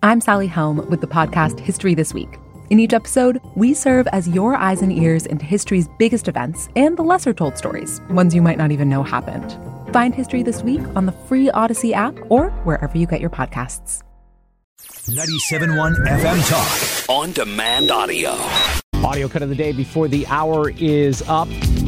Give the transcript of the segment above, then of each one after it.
I'm Sally Helm with the podcast History This Week. In each episode, we serve as your eyes and ears into history's biggest events and the lesser-told stories, ones you might not even know happened. Find History This Week on the free Odyssey app or wherever you get your podcasts. 97.1 FM Talk. On-demand audio. Audio cut of the day before the hour is up.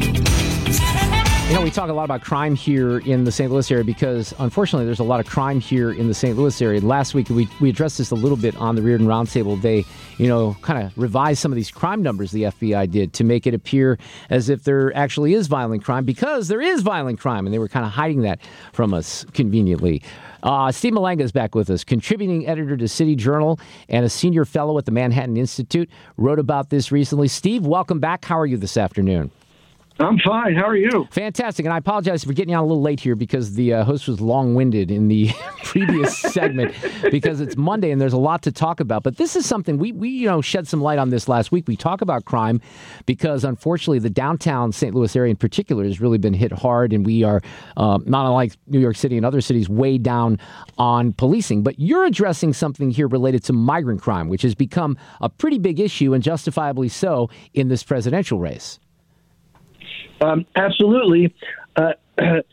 You know, we talk a lot about crime here in the St. Louis area because, unfortunately, there's a lot of crime here in the St. Louis area. Last week, we addressed this a little bit on the Reardon Roundtable. They, kind of revised some of these crime numbers the FBI did to make it appear as if there actually is violent crime, because there is violent crime, and they were kind of hiding that from us conveniently. Steve Malanga is back with us, contributing editor to City Journal and a senior fellow at the Manhattan Institute. Wrote about this recently. Steve, welcome back. How are you this afternoon? I'm fine. How are you? Fantastic. And I apologize for getting you on a little late here because the host was long-winded in the previous segment because it's Monday and there's a lot to talk about. But this is something we shed some light on this last week. We talk about crime because, unfortunately, the downtown St. Louis area in particular has really been hit hard, and we are, not unlike New York City and other cities, way down on policing. But you're addressing something here related to migrant crime, which has become a pretty big issue, and justifiably so, in this presidential race. Absolutely. If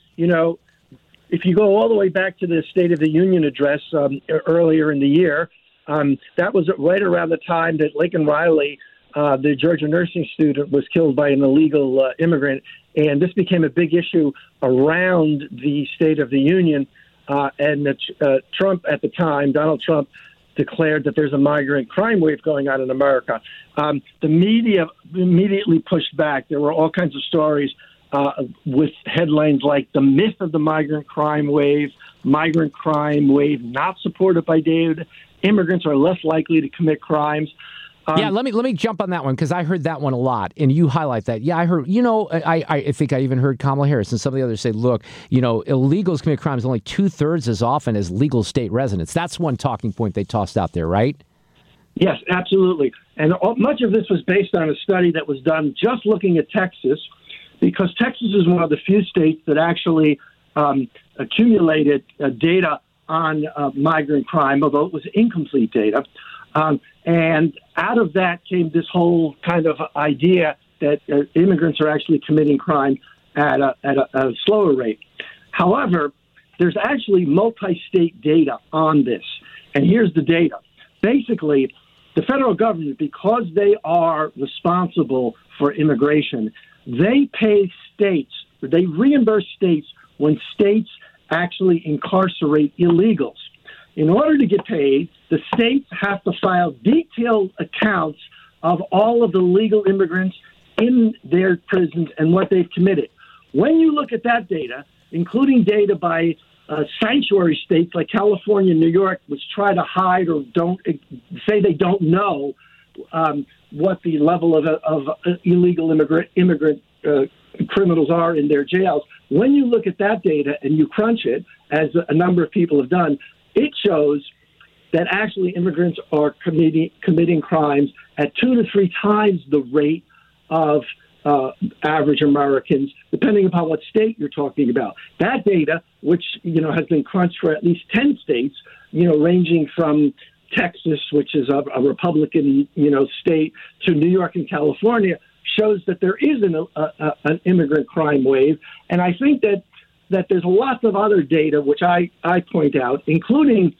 you go all the way back to the State of the Union address earlier in the year, that was right around the time that Laken Riley, the Georgia nursing student, was killed by an illegal immigrant. And this became a big issue around the State of the Union. And Trump at the time, Donald Trump, declared that there's a migrant crime wave going on in America. The media immediately pushed back. There were all kinds of stories with headlines like "The Myth of the Migrant Crime Wave," "Migrant Crime Wave Not Supported by Data," "Immigrants are less likely to commit crimes." Let me jump on that one because I heard that one a lot, and you highlight that. Yeah, I heard. I think I even heard Kamala Harris and some of the others say, "Look, illegals commit crimes only 2/3 as often as legal state residents." That's one talking point they tossed out there, right? Yes, absolutely. And much of this was based on a study that was done just looking at Texas, because Texas is one of the few states that actually accumulated data on migrant crime, although it was incomplete data. And out of that came this whole kind of idea that immigrants are actually committing crime at a slower rate. However, there's actually multi-state data on this. And here's the data. Basically, the federal government, because they are responsible for immigration, they reimburse states when states actually incarcerate illegals. In order to get paid, the states have to file detailed accounts of all of the legal immigrants in their prisons and what they've committed. When you look at that data, including data by sanctuary states like California and New York, which try to hide or don't say they don't know what the level of illegal immigrant criminals are in their jails, when you look at that data and you crunch it, as a number of people have done, it shows that actually immigrants are committing crimes at 2 to 3 times the rate of average Americans, depending upon what state you're talking about. That data, which has been crunched for at least 10 states, ranging from Texas, which is a Republican state, to New York and California, shows that there is an immigrant crime wave. And I think that there's lots of other data, which I point out, including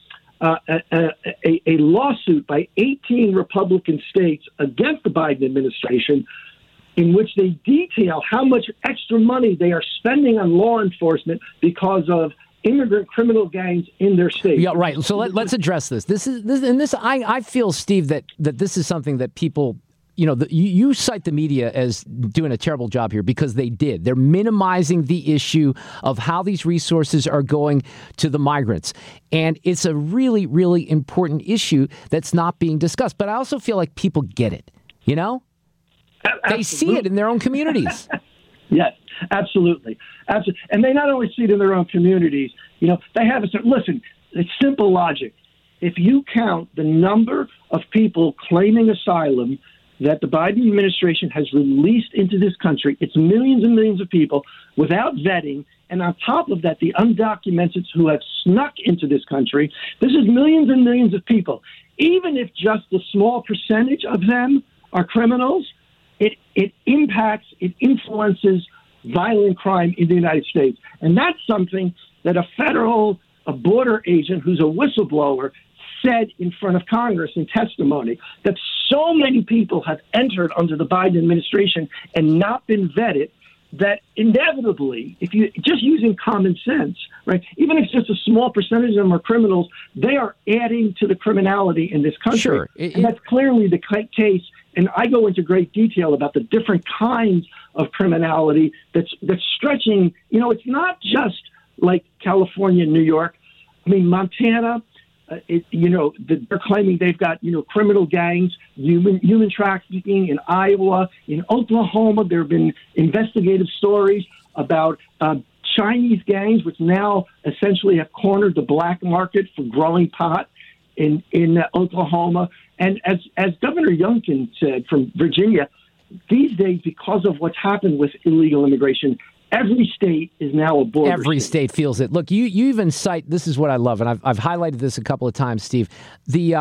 a lawsuit by 18 Republican states against the Biden administration, in which they detail how much extra money they are spending on law enforcement because of immigrant criminal gangs in their state. Yeah, right. So let's address this. I feel, Steve, that this is something that people, you cite the media as doing a terrible job here because they did. They're minimizing the issue of how these resources are going to the migrants. And it's a really, really important issue that's not being discussed. But I also feel like people get it, They see it in their own communities. Yes, absolutely. And they not only see it in their own communities, they have listen, it's simple logic. If you count the number of people claiming asylum that the Biden administration has released into this country. It's millions and millions of people without vetting. And on top of that, the undocumented who have snuck into this country. This is millions and millions of people. Even if just a small percentage of them are criminals, it impacts, it influences violent crime in the United States. And that's something that a border agent who's a whistleblower said in front of Congress in testimony, that so many people have entered under the Biden administration and not been vetted, that inevitably, if you just using common sense, right, even if it's just a small percentage of them are criminals, they are adding to the criminality in this country. Sure. And that's clearly the case. And I go into great detail about the different kinds of criminality that's stretching. You know, it's not just like California and New York. I mean, Montana, they're claiming they've got, criminal gangs, human trafficking in Iowa. In Oklahoma, there have been investigative stories about Chinese gangs, which now essentially have cornered the black market for growing pot in Oklahoma. And as Governor Youngkin said from Virginia, these days, because of what's happened with illegal immigration, every state is now a border Every state feels it. Look, you even cite, this is what I love, and I've highlighted this a couple of times, Steve, the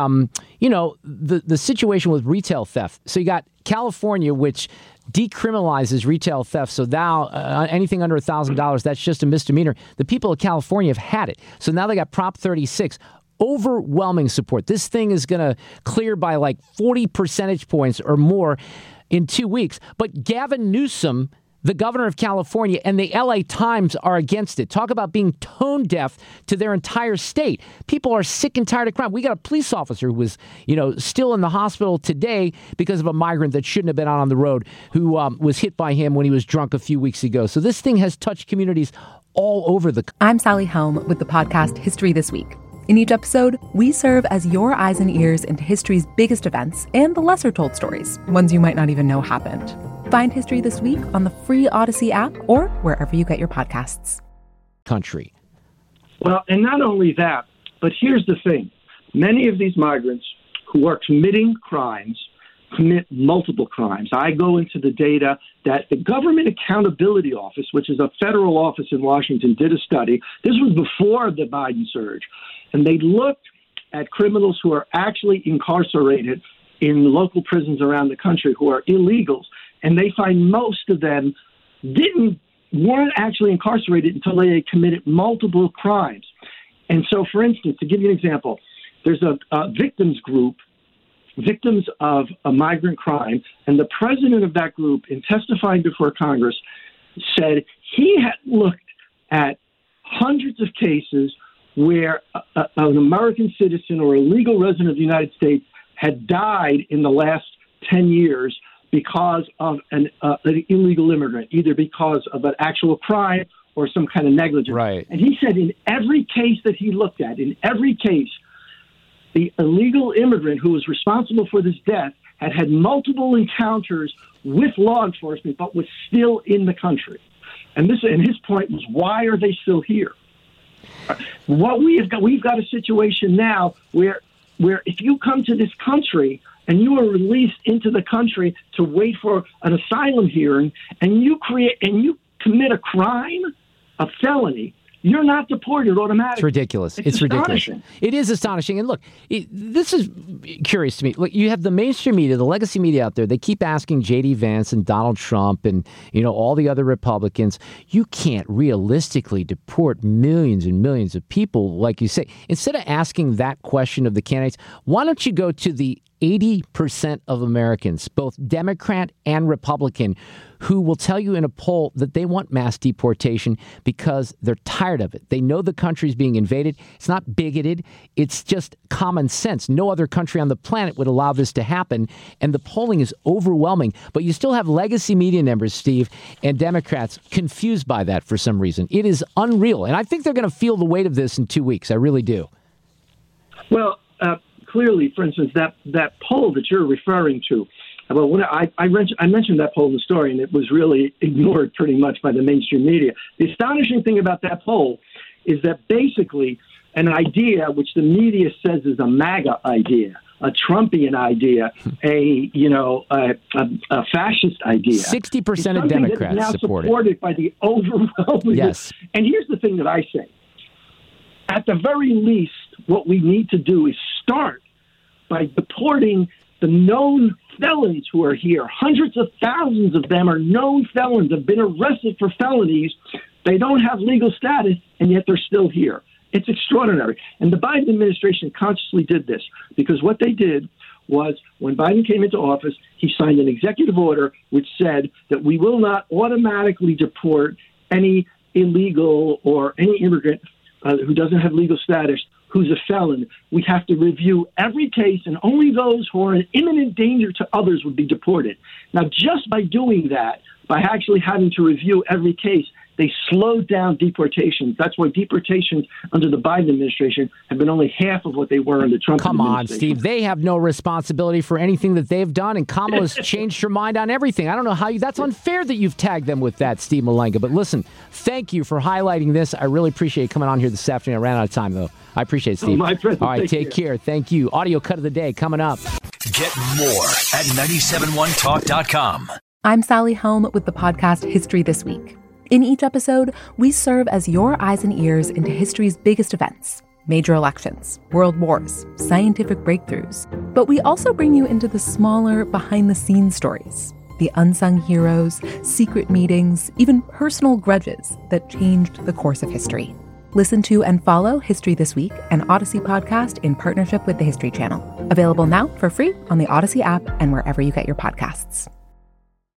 situation with retail theft. So you got California, which decriminalizes retail theft. So now anything under $1,000, that's just a misdemeanor. The people of California have had it. So now they got Prop 36. Overwhelming support. This thing is going to clear by like 40 percentage points or more in 2 weeks. But Gavin Newsom, the governor of California, and the LA Times are against it. Talk about being tone deaf to their entire state. People are sick and tired of crime. We got a police officer who was, still in the hospital today because of a migrant that shouldn't have been out on the road, who was hit by him when he was drunk a few weeks ago. So this thing has touched communities all over the country. I'm Sally Helm with the podcast History This Week. In each episode, we serve as your eyes and ears into history's biggest events and the lesser-told stories, ones you might not even know happened. Find History This Week on the free Odyssey app or wherever you get your podcasts. Country. Well, and not only that, but here's the thing. Many of these migrants who are committing crimes commit multiple crimes. I go into the data that the Government Accountability Office, which is a federal office in Washington, did a study. This was before the Biden surge. And they looked at criminals who are actually incarcerated in local prisons around the country who are illegals. And they find most of them weren't actually incarcerated until they had committed multiple crimes. And so, for instance, to give you an example, there's a victims group, victims of a migrant crime, and the president of that group, in testifying before Congress, said he had looked at hundreds of cases where an American citizen or a legal resident of the United States had died in the last 10 years because of an illegal immigrant, either because of an actual crime or some kind of negligence. Right. And he said in every case that he looked at, in every case, the illegal immigrant who was responsible for this death had multiple encounters with law enforcement, but was still in the country. And his point was, why are they still here? What we've got a situation now where if you come to this country and you are released into the country to wait for an asylum hearing, and you commit a crime, a felony, you're not deported automatically. It's ridiculous. It's ridiculous. It is astonishing. And look, this is curious to me. Look, you have the mainstream media, the legacy media out there. They keep asking J.D. Vance and Donald Trump and, all the other Republicans, you can't realistically deport millions and millions of people, like you say. Instead of asking that question of the candidates, why don't you go to the 80% of Americans, both Democrat and Republican, who will tell you in a poll that they want mass deportation because they're tired of it. They know the country's being invaded. It's not bigoted. It's just common sense. No other country on the planet would allow this to happen. And the polling is overwhelming. But you still have legacy media members, Steve, and Democrats confused by that for some reason. It is unreal. And I think they're going to feel the weight of this in 2 weeks. I really do. Well, clearly, for instance, that poll that you're referring to, well, when I mentioned that poll in the story, and it was really ignored pretty much by the mainstream media. The astonishing thing about that poll is that basically an idea which the media says is a MAGA idea, a Trumpian idea, a fascist idea. 60% of Democrats now support supported by the overwhelming. Yes. And here's the thing that I say. At the very least, what we need to do is start by deporting the known felons who are here. Hundreds of thousands of them are known felons, have been arrested for felonies. They don't have legal status, and yet they're still here. It's extraordinary. And the Biden administration consciously did this because what they did was when Biden came into office, he signed an executive order which said that we will not automatically deport any illegal or any immigrant who doesn't have legal status who's a felon. We have to review every case, and only those who are an imminent danger to others would be deported. Now, just by doing that, by actually having to review every case, they slowed down deportations. That's why deportations under the Biden administration have been only half of what they were in the Trump administration. Come on, Steve. They have no responsibility for anything that they've done, and Kamala's changed her mind on everything. I don't know how that's unfair that you've tagged them with that, Steve Malenga. But listen, thank you for highlighting this. I really appreciate you coming on here this afternoon. I ran out of time, though. I appreciate it, Steve. My pleasure. All right, take care. Thank you. Audio cut of the day coming up. Get more at 971talk.com. I'm Sally Helm with the podcast History This Week. In each episode, we serve as your eyes and ears into history's biggest events, major elections, world wars, scientific breakthroughs. But we also bring you into the smaller, behind-the-scenes stories, the unsung heroes, secret meetings, even personal grudges that changed the course of history. Listen to and follow History This Week, an Odyssey podcast in partnership with the History Channel. Available now for free on the Odyssey app and wherever you get your podcasts.